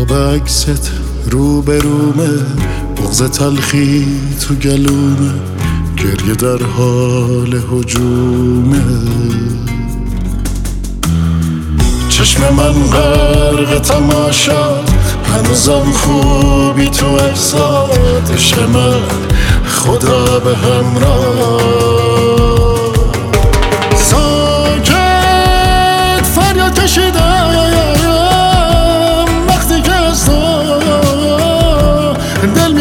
قاب عکست رو به رومه، بغض تلخی تو گلومه، گریه در حال هجومه. چشم من غرق تماشا، هنوزم خوبی تو احساد. عشق من خدا به همراه. ساکت فریاد کشیدم وقتی که از تو دل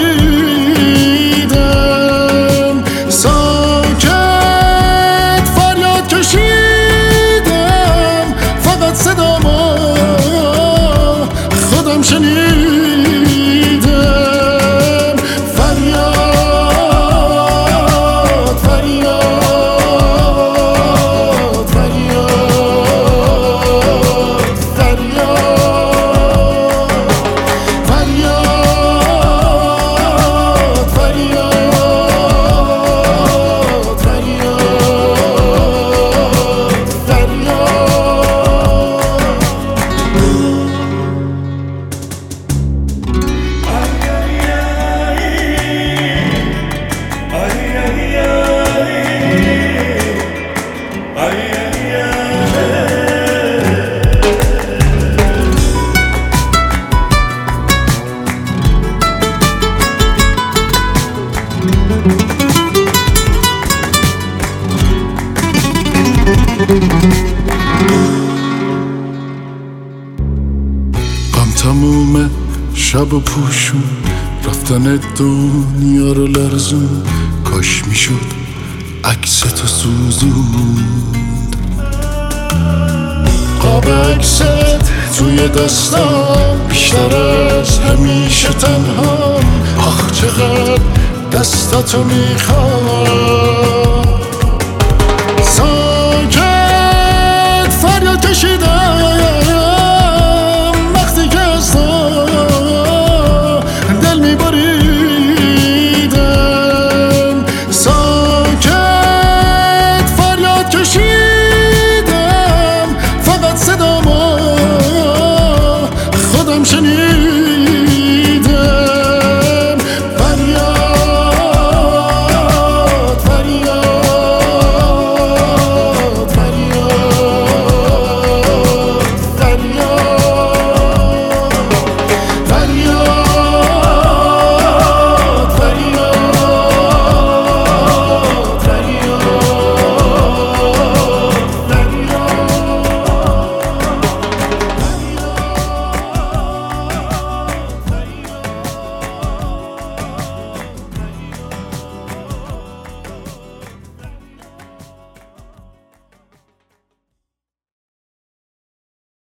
میبریدم. ساکت فریاد کشیدم، فقط صدامو خودم شنیدم. فریاد فریاد فریاد فریاد فریاد فریاد غم تمومه شب و پوشون، رفتن دنیا رو لرزون. کاش میشد عکس تو سوزوند. قاب عکست توی دستم، بیشتر از همیشه تنها. آخ چقدر دستاتو میخوام.